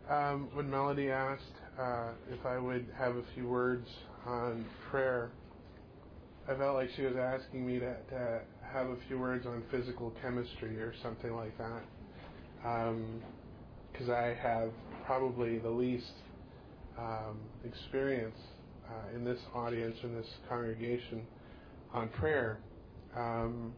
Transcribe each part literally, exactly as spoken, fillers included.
Um, when Melody asked uh, if I would have a few words on prayer, I felt like she was asking me to, to have a few words on physical chemistry or something like that. Because um, I have probably the least um, experience uh, in this audience, in this congregation, on prayer. Um,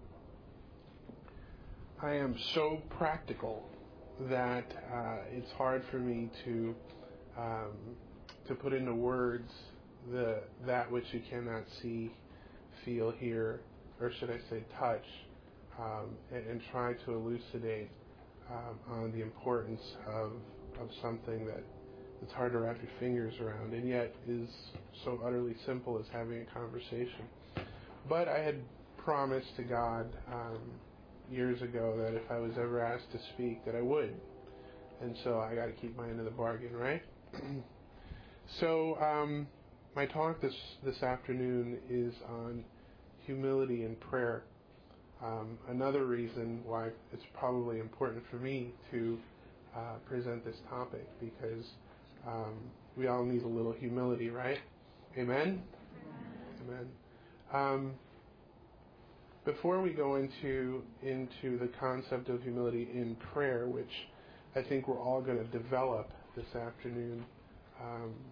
I am so practical that uh, it's hard for me to um, to put into words the that which you cannot see, feel, hear, or should I say touch, um, and, and try to elucidate um, on the importance of of something that it's hard to wrap your fingers around, and yet is so utterly simple as having a conversation. But I had promised to God um, years ago that if I was ever asked to speak, that I would. And so I got to keep my end of the bargain, right? so um, my talk this this afternoon is on humility in prayer. Um, another reason why it's probably important for me to uh, present this topic, because um, we all need a little humility, right? Amen? Amen. Um, Before we go into into the concept of humility in prayer, which I think we're all going to develop this afternoon, um,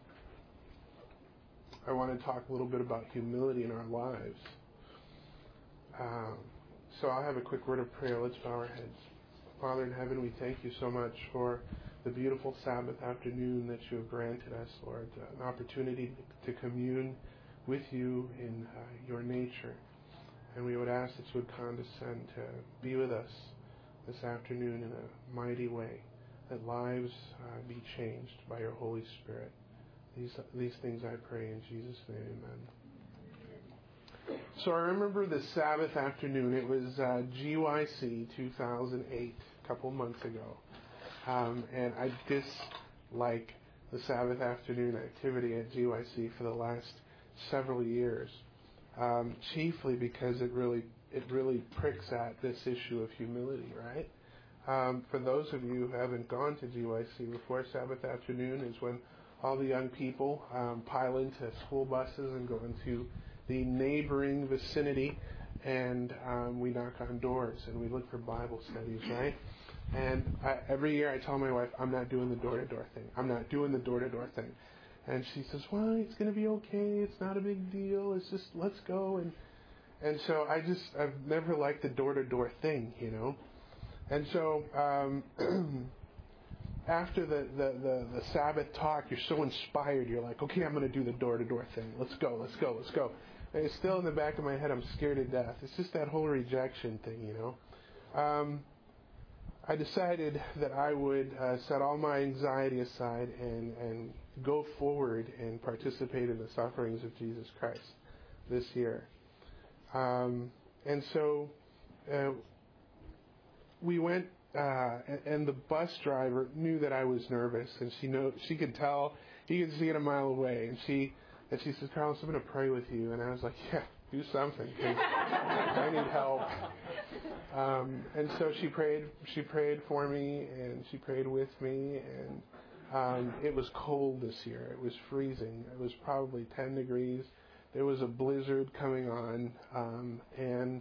I want to talk a little bit about humility in our lives. Um, so I'll have a quick word of prayer. Let's bow our heads. Father in heaven, we thank you so much for the beautiful Sabbath afternoon that you have granted us, Lord, uh, an opportunity to commune with you in uh, your nature. And we would ask that you would condescend to be with us this afternoon in a mighty way, that lives uh, be changed by your Holy Spirit. These these things I pray in Jesus' name, amen. So I remember the Sabbath afternoon. It was uh, G Y C two thousand eight, a couple months ago. Um, and I dislike the Sabbath afternoon activity at G Y C for the last several years. Um, chiefly because it really it really pricks at this issue of humility, right? Um, for those of you who haven't gone to G Y C before, Sabbath afternoon is when all the young people um, pile into school buses and go into the neighboring vicinity, and um, we knock on doors and we look for Bible studies, right? And I, every year I tell my wife, I'm not doing the door-to-door thing. I'm not doing the door-to-door thing. And she says, well, it's going to be okay. It's not a big deal. It's just, let's go. And and so I just, I've never liked the door-to-door thing, you know. And so um, after the, the, the, the Sabbath talk, you're so inspired. You're like, okay, I'm going to do the door-to-door thing. Let's go, let's go, let's go. And it's still in the back of my head. I'm scared to death. It's just that whole rejection thing, you know. Um, I decided that I would uh, set all my anxiety aside and, and go forward and participate in the sufferings of Jesus Christ this year. Um, and so uh, we went, uh, and, and the bus driver knew that I was nervous, and she know she could tell, he could see it a mile away, and she and she says, Carlos, I'm going to pray with you. And I was like, yeah, do something, because I need help. Um, and so she prayed. She prayed for me, and she prayed with me. And um, it was cold this year. It was freezing. It was probably ten degrees. There was a blizzard coming on, um, and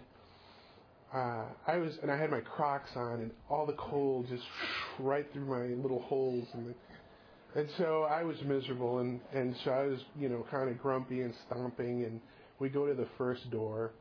uh, I was, and I had my Crocs on, and all the cold just right through my little holes in the. And so I was miserable, and, and so I was, you know, kind of grumpy and stomping, and we go to the first door,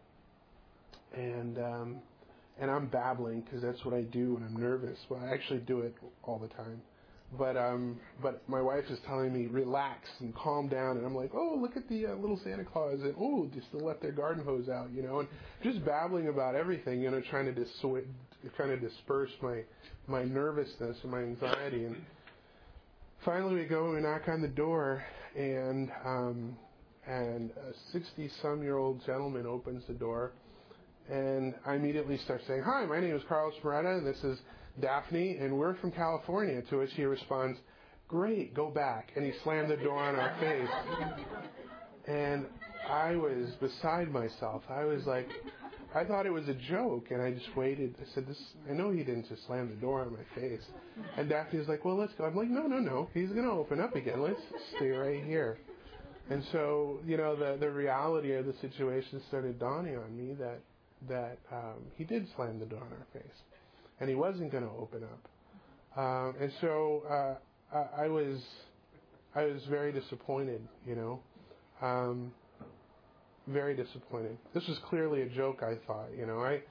and um, and I'm babbling, because that's what I do when I'm nervous. Well, I actually do it all the time. But um, but my wife is telling me, relax and calm down, and I'm like, oh, look at the uh, little Santa Claus, and oh, just to let their garden hose out, you know, and just babbling about everything, you know, trying to dissuade, trying to disperse my my nervousness and my anxiety. And finally, we go and we knock on the door, and um, and a sixty-some-year-old gentleman opens the door, and I immediately start saying, hi, my name is Carlos Moretta, and this is Daphne, and we're from California, to which he responds, great, go back, and he slammed the door on our face. And I was beside myself. I was like, I thought it was a joke, and I just waited. I said, "This. I know he didn't just slam the door on my face." And Daphne was like, "Well, let's go." I'm like, "No, no, no. He's going to open up again. Let's stay right here." And so, you know, the the reality of the situation started dawning on me that that um, he did slam the door on our face, and he wasn't going to open up. Um, and so uh, I, I was I was very disappointed. You know. Um, Very disappointed. This was clearly a joke, I thought. You know, I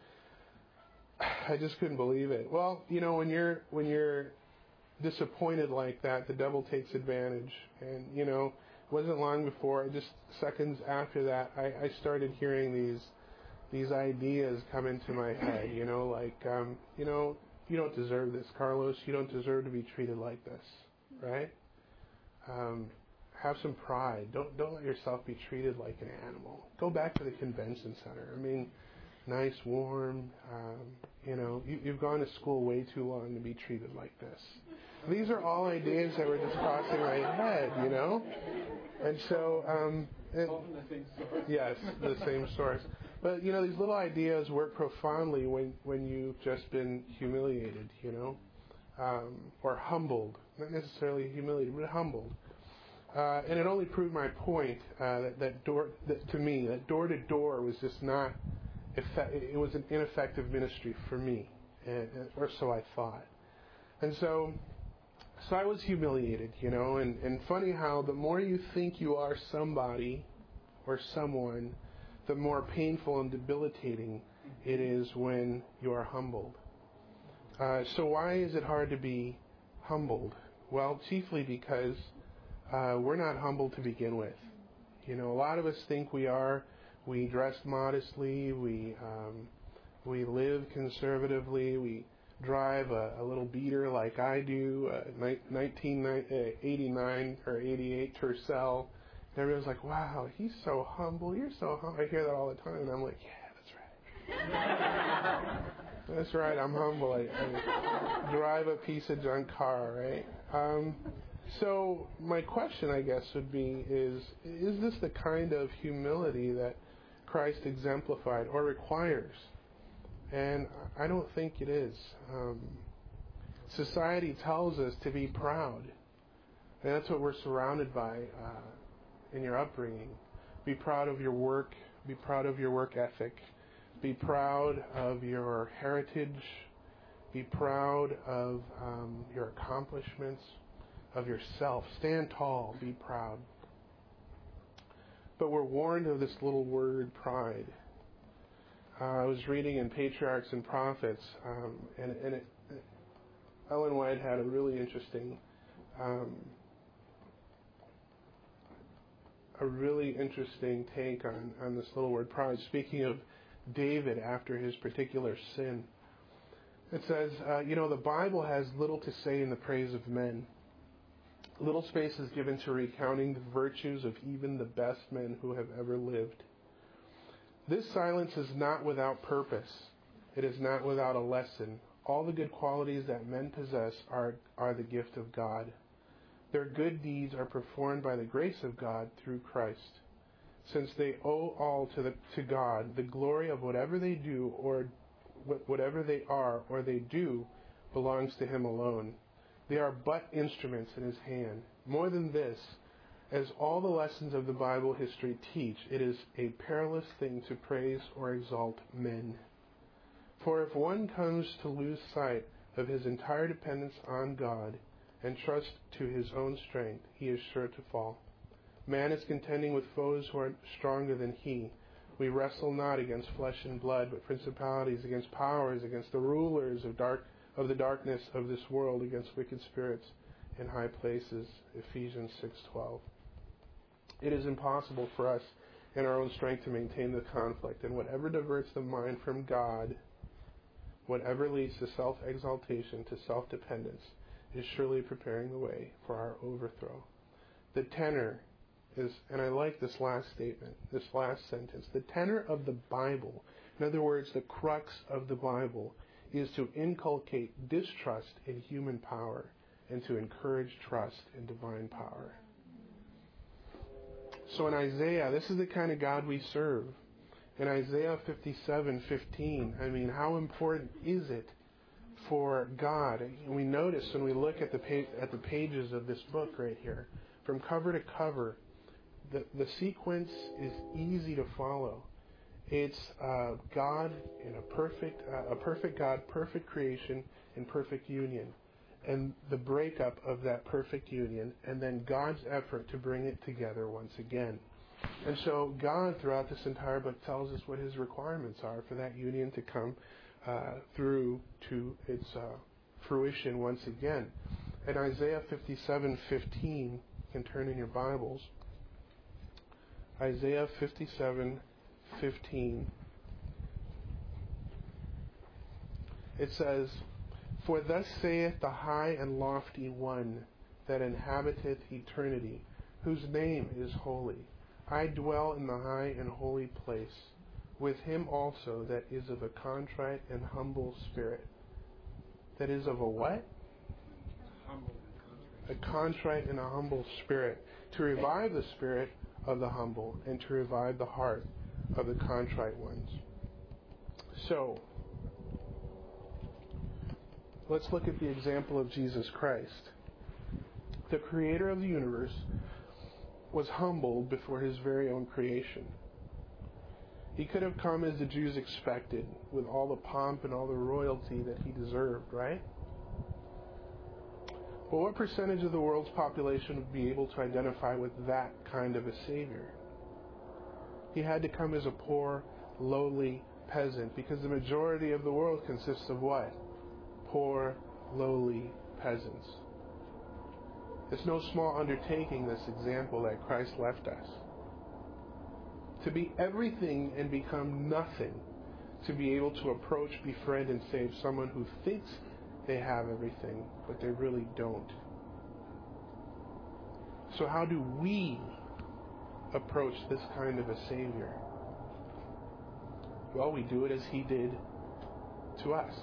I just couldn't believe it. Well, you know, when you're when you're disappointed like that, the devil takes advantage. And you know, it wasn't long before, just seconds after that, I, I started hearing these these ideas come into my head. You know, like um, you know, you don't deserve this, Carlos. You don't deserve to be treated like this, right? Um, Have some pride. Don't don't let yourself be treated like an animal. Go back to the convention center. I mean, nice, warm. Um, you know, you, you've gone to school way too long to be treated like this. These are all ideas that were just crossing my head. You know, and so um, it, often the same source. Yes, the same source. But you know, these little ideas work profoundly when when you've just been humiliated. You know, um, or humbled. Not necessarily humiliated, but humbled. Uh, and it only proved my point uh, that, that door that to me that door to door was just not effect- it was an ineffective ministry for me, and, or so I thought. And so, so I was humiliated, you know. And, and funny how the more you think you are somebody or someone, the more painful and debilitating it is when you are humbled. Uh, so why is it hard to be humbled? Well, chiefly because Uh, we're not humble to begin with. You know, a lot of us think we are. We dress modestly. We um, we live conservatively. We drive a, a little beater like I do, a nineteen eighty-nine or eighty-eight Tercel. And everyone's like, "Wow, he's so humble. You're so humble." I hear that all the time, and I'm like, "Yeah, that's right. That's right. I'm humble. I, I drive a piece of junk car, right?" Um, So my question, I guess, would be, is, is this the kind of humility that Christ exemplified or requires? And I don't think it is. Um, society tells us to be proud. And that's what we're surrounded by uh, in your upbringing. Be proud of your work. Be proud of your work ethic. Be proud of your heritage. Be proud of um, your accomplishments. Of yourself. Stand tall. Be proud. But we're warned of this little word, pride. Uh, I was reading in Patriarchs and Prophets, um, and, and it, Ellen White had a really interesting, um, a really interesting take on, on this little word, pride. Speaking of David after his particular sin, it says, uh, you know, the Bible has little to say in the praise of men. Little space is given to recounting the virtues of even the best men who have ever lived. This silence is not without purpose. It is not without a lesson. All the good qualities that men possess are, are the gift of God. Their good deeds are performed by the grace of God through Christ. Since they owe all to, the, to God, the glory of whatever they do or whatever they are or they do belongs to Him alone. They are but instruments in His hand. More than this, as all the lessons of the Bible history teach, it is a perilous thing to praise or exalt men. For if one comes to lose sight of his entire dependence on God and trust to his own strength, he is sure to fall. Man is contending with foes who are stronger than he. We wrestle not against flesh and blood, but principalities, against powers, against the rulers of dark of the darkness of this world, against wicked spirits in high places. Ephesians six twelve. It is impossible for us in our own strength to maintain the conflict, and whatever diverts the mind from God, whatever leads to self-exaltation, to self-dependence, is surely preparing the way for our overthrow. The tenor is, and I like this last statement, this last sentence, the tenor of the Bible, in other words, the crux of the Bible, is to inculcate distrust in human power and to encourage trust in divine power. So in Isaiah, this is the kind of God we serve. In Isaiah fifty-seven fifteen, I mean, how important is it for God? And we notice when we look at the pa- at the pages of this book right here, from cover to cover, the, the sequence is easy to follow. It's uh, God in a perfect, uh, a perfect God, perfect creation, and perfect union, and the breakup of that perfect union, and then God's effort to bring it together once again. And so God, throughout this entire book, tells us what His requirements are for that union to come uh, through to its uh, fruition once again. In Isaiah fifty-seven fifteen, you can turn in your Bibles. Isaiah fifty-seven fifteen. It says, "For thus saith the high and lofty one that inhabiteth eternity, whose name is holy. I dwell in the high and holy place, with him also that is of a contrite and humble spirit." That is of a what? Humble. A contrite and a humble spirit. To revive the spirit of the humble and to revive the heart of the contrite ones. So, let's look at the example of Jesus Christ. The creator of the universe was humbled before His very own creation. He could have come as the Jews expected, with all the pomp and all the royalty that He deserved, right? But what percentage of the world's population would be able to identify with that kind of a Savior? He had to come as a poor, lowly peasant, because the majority of the world consists of what? Poor, lowly peasants. It's no small undertaking, this example that Christ left us. To be everything and become nothing, to be able to approach, befriend, and save someone who thinks they have everything, but they really don't. So how do we approach this kind of a Savior? Well, we do it as He did to us.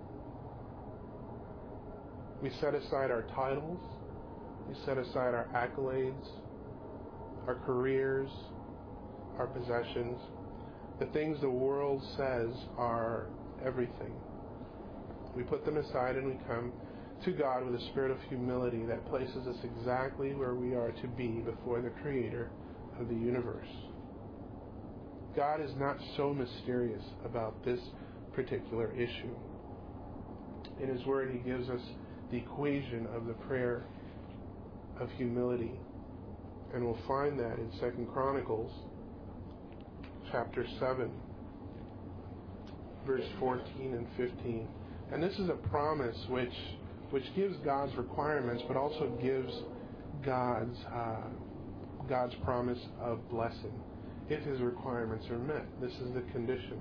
We set aside our titles, we set aside our accolades, our careers, our possessions, the things the world says are everything. We put them aside and we come to God with a spirit of humility that places us exactly where we are to be before the Creator of the universe. God is not so mysterious about this particular issue. In His Word, He gives us the equation of the prayer of humility. And we'll find that in Second Chronicles chapter seven, verse fourteen and fifteen. And this is a promise which which gives God's requirements, but also gives God's uh, God's promise of blessing if His requirements are met. This is the condition.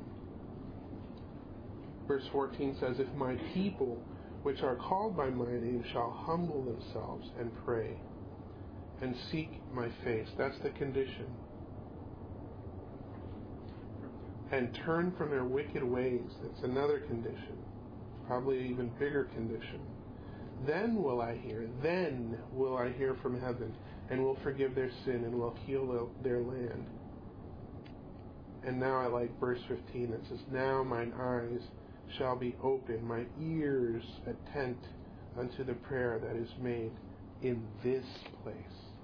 Verse fourteen says, "If my people, which are called by my name, shall humble themselves and pray and seek my face," that's the condition, "and turn from their wicked ways," that's another condition, probably even bigger condition, "then will I hear, then will I hear from heaven, and will forgive their sin, and will heal their land." And now I like verse fifteen. It says, "Now mine eyes shall be open, my ears attent unto the prayer that is made in this place."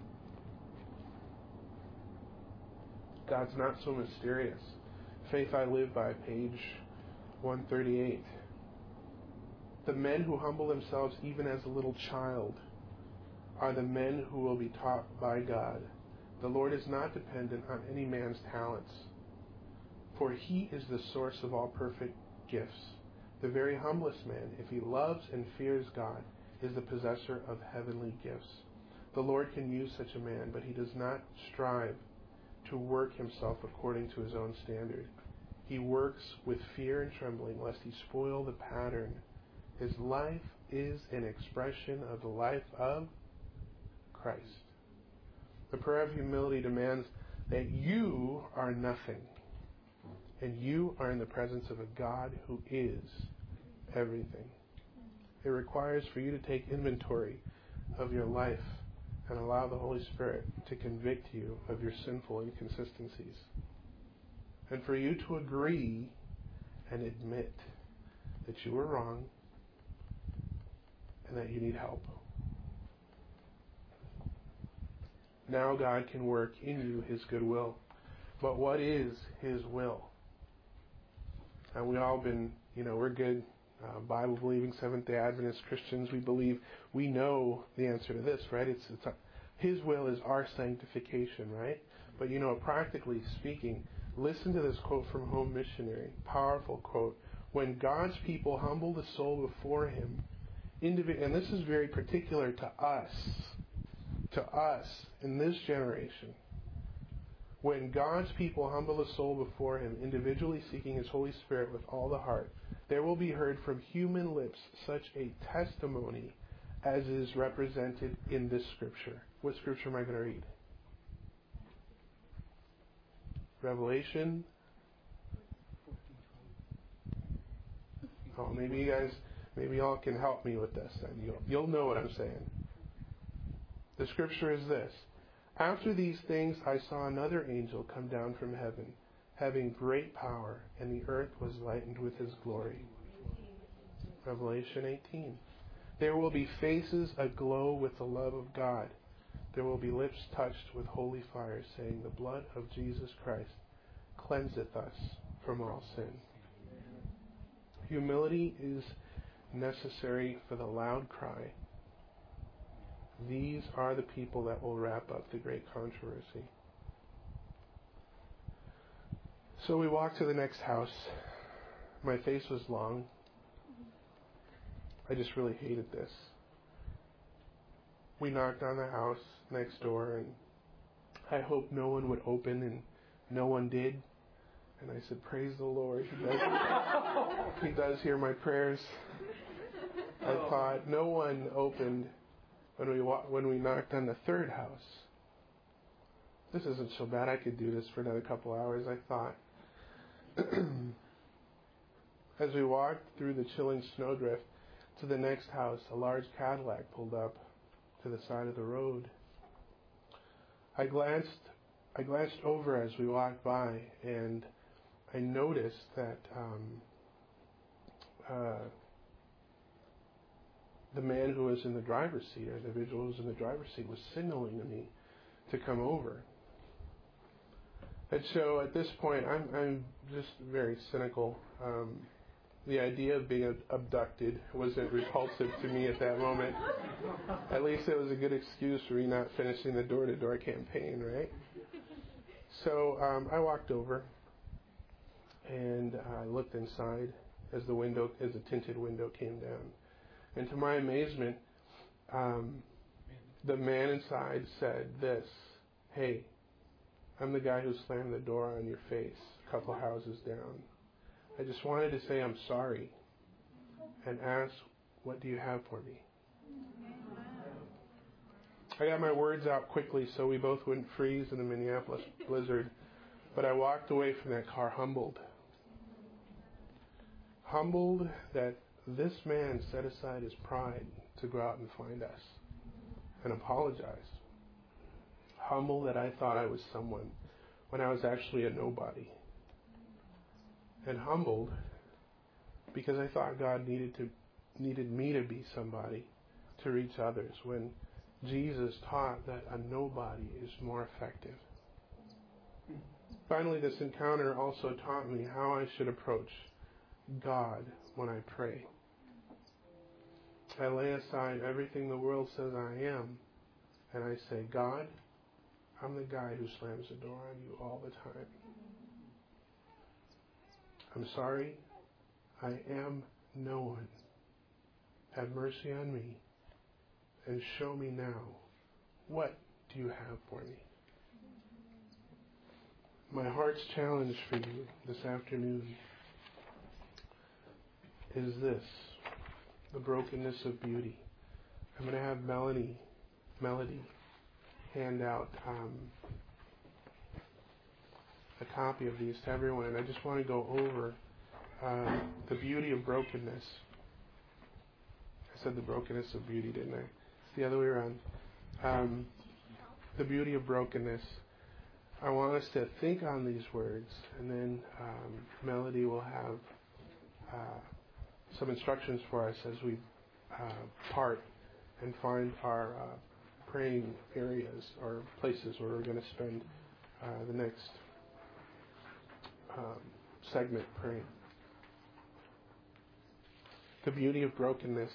God's not so mysterious. Faith I Live By, page one thirty-eight. "The men who humble themselves even as a little child are the men who will be taught by God. The Lord is not dependent on any man's talents, for He is the source of all perfect gifts. The very humblest man, if he loves and fears God, is the possessor of heavenly gifts. The Lord can use such a man, but He does not strive to work Himself according to His own standard. He works with fear and trembling, lest He spoil the pattern. His life is an expression of the life of Christ." The prayer of humility demands that you are nothing, and you are in the presence of a God who is everything. It requires for you to take inventory of your life and allow the Holy Spirit to convict you of your sinful inconsistencies. and for you to agree and admit that you were wrong and that you need help. Now God can work in you His good will. But what is His will? And we all been, you know, we're good uh, Bible-believing Seventh-day Adventist Christians. We believe we know the answer to this, right? It's, it's a, His will is our sanctification, right? But, you know, practically speaking, listen to this quote from Home Missionary. Powerful quote. When God's people humble the soul before Him, individ- and this is very particular to us, to us in this generation. When God's people humble the soul before Him, individually seeking His Holy Spirit with all the heart, there will be heard from human lips such a testimony as is represented in this scripture. What scripture am I going to read? Revelation. Oh, maybe you guys, maybe y'all can help me with this then. You'll, you'll know what I'm saying. The scripture is this. After these things I saw another angel come down from heaven, having great power, and the earth was lightened with his glory. Revelation eighteen. There will be faces aglow with the love of God. There will be lips touched with holy fire, saying, the blood of Jesus Christ cleanseth us from all sin. Humility is necessary for the loud cry. These are the people that will wrap up the great controversy. So we walked to the next house. My face was long. I just really hated this. We knocked on the house next door, and I hoped no one would open, and no one did. And I said, praise the Lord. He does, he does hear my prayers. I thought no one opened when we when we knocked on the third house. This isn't so bad. I could do this for another couple hours, I thought. As we walked through the chilling snowdrift to the next house, a large Cadillac pulled up to the side of the road. I glanced I glanced over as we walked by, and I noticed that um, uh, the man who was in the driver's seat, or the individual who was in the driver's seat, was signaling to me to come over. And so at this point, I'm I'm just very cynical. Um, the idea of being abducted wasn't repulsive to me at that moment. At least it was a good excuse for me not finishing the door-to-door campaign, right? So um, I walked over, and I looked inside as the window, as the tinted window came down. And to my amazement, um, the man inside said this, hey, I'm the guy who slammed the door on your face a couple houses down. I just wanted to say I'm sorry and ask, what do you have for me? I got my words out quickly so we both wouldn't freeze in the Minneapolis blizzard, but I walked away from that car humbled. Humbled that this man set aside his pride to go out and find us and apologize. Humble that I thought I was someone when I was actually a nobody. And humbled because I thought God needed to needed me to be somebody to reach others when Jesus taught that a nobody is more effective. Finally, this encounter also taught me how I should approach God when I pray. I lay aside everything the world says I am, and I say, God, I'm the guy who slams the door on you all the time. I'm sorry. I am no one. Have mercy on me and show me now, what do you have for me? My heart's challenge for you this afternoon is this, the brokenness of beauty. I'm going to have Melanie, Melody hand out um, a copy of these to everyone, and I just want to go over uh, the beauty of brokenness. I said the brokenness of beauty, didn't I? It's the other way around. Um, the beauty of brokenness. I want us to think on these words, and then um, Melody will have uh, some instructions for us as we uh, part and find our uh, praying areas or places where we're going to spend uh, the next um, segment praying. The beauty of brokenness.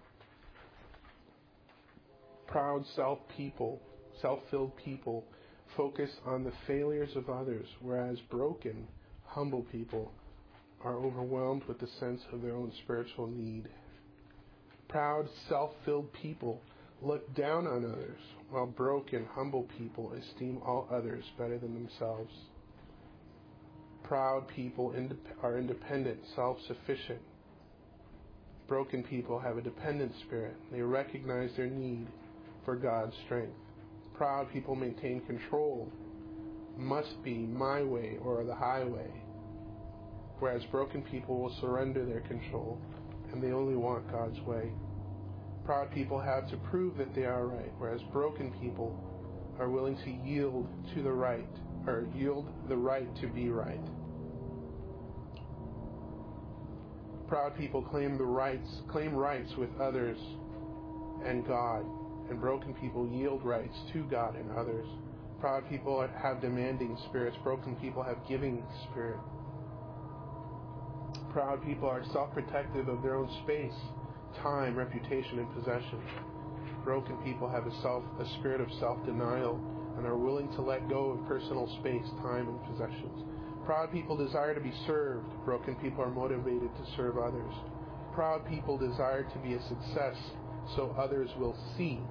Proud self-people, self-filled people focus on the failures of others, whereas broken, humble people are overwhelmed with the sense of their own spiritual need. Proud, self-filled people look down on others, while broken, humble people esteem all others better than themselves. Proud people are independent, self-sufficient. Broken people have a dependent spirit. They recognize their need for God's strength. Proud people maintain control. Must be my way or the highway. Whereas broken people will surrender their control and they only want God's way. Proud people have to prove that they are right, whereas broken people are willing to yield to the right, or yield the right to be right. Proud people claim the rights, claim rights with others and God, and broken people yield rights to God and others. Proud people have demanding spirits. Broken people have giving spirit. Proud people are self-protective of their own space, time, reputation, and possessions. Broken people have a self, a spirit of self-denial and are willing to let go of personal space, time, and possessions. Proud people desire to be served. Broken people are motivated to serve others. Proud people desire to be a success so others will see.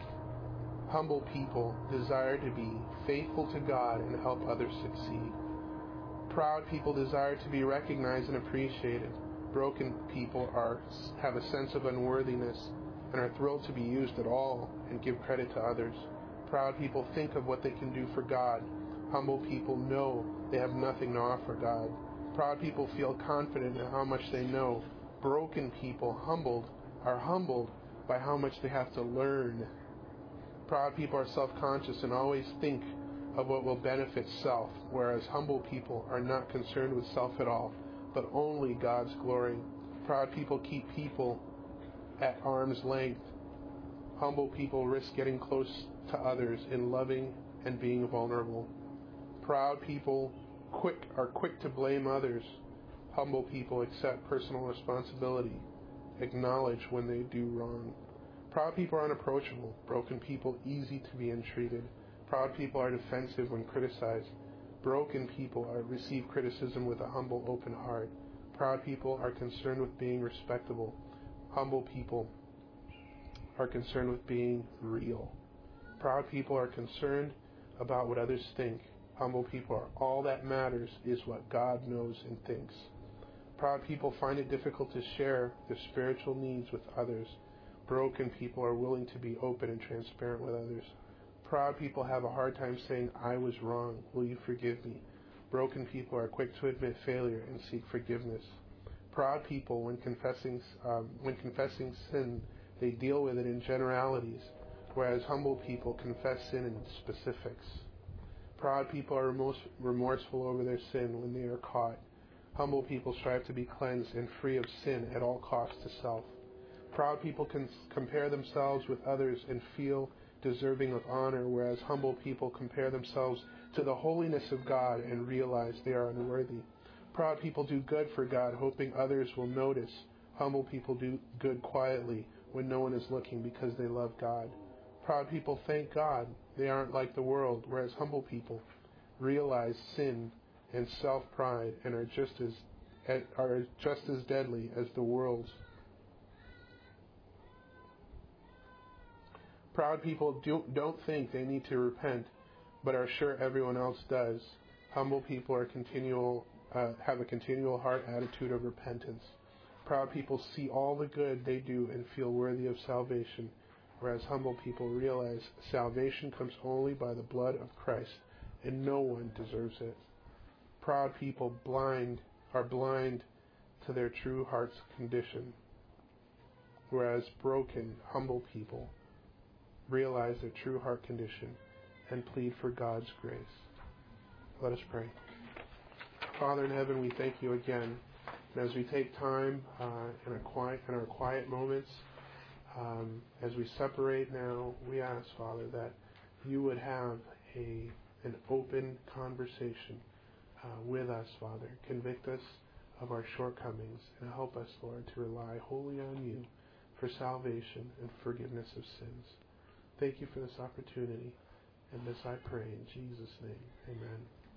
Humble people desire to be faithful to God and help others succeed. Proud people desire to be recognized and appreciated. Broken people are have a sense of unworthiness and are thrilled to be used at all and give credit to others. Proud people think of what they can do for God. Humble people know they have nothing to offer God. Proud people feel confident in how much they know. Broken people, humbled, are humbled by how much they have to learn. Proud people are self-conscious and always think of what will benefit self, whereas humble people are not concerned with self at all, but only God's glory. Proud people keep people at arm's length. Humble people risk getting close to others in loving and being vulnerable. Proud people quick are quick to blame others. Humble people accept personal responsibility, acknowledge when they do wrong. Proud people are unapproachable. Broken people easy to be entreated. Proud people are defensive when criticized. Broken people are, receive criticism with a humble, open heart. Proud people are concerned with being respectable. Humble people are concerned with being real. Proud people are concerned about what others think. Humble people are all that matters is what God knows and thinks. Proud people find it difficult to share their spiritual needs with others. Broken people are willing to be open and transparent with others. Proud people have a hard time saying, I was wrong, will you forgive me? Broken people are quick to admit failure and seek forgiveness. Proud people, when confessing, um, when confessing sin, they deal with it in generalities, whereas humble people confess sin in specifics. Proud people are remorse- remorseful over their sin when they are caught. Humble people strive to be cleansed and free of sin at all costs to self. Proud people can compare themselves with others and feel deserving of honor, whereas humble people compare themselves to the holiness of God and realize they are unworthy. Proud people do good for God, hoping others will notice. Humble people do good quietly when no one is looking because they love God. Proud people thank God they aren't like the world, whereas humble people realize sin and self-pride and are just as are just as deadly as the world's. Proud people do, don't think they need to repent, but are sure everyone else does. Humble people are continual, uh, have a continual heart attitude of repentance. Proud people see all the good they do and feel worthy of salvation, whereas humble people realize salvation comes only by the blood of Christ, and no one deserves it. Proud people blind are blind to their true heart's condition, whereas broken, humble people realize their true heart condition and plead for God's grace. Let us pray. Father in heaven, we thank you again. And as we take time uh, in, a quiet, in our quiet moments, um, as we separate now, we ask, Father, that you would have a an open conversation uh, with us, Father. Convict us of our shortcomings and help us, Lord, to rely wholly on you for salvation and forgiveness of sins. Thank you for this opportunity, and this I pray in Jesus' name. Amen.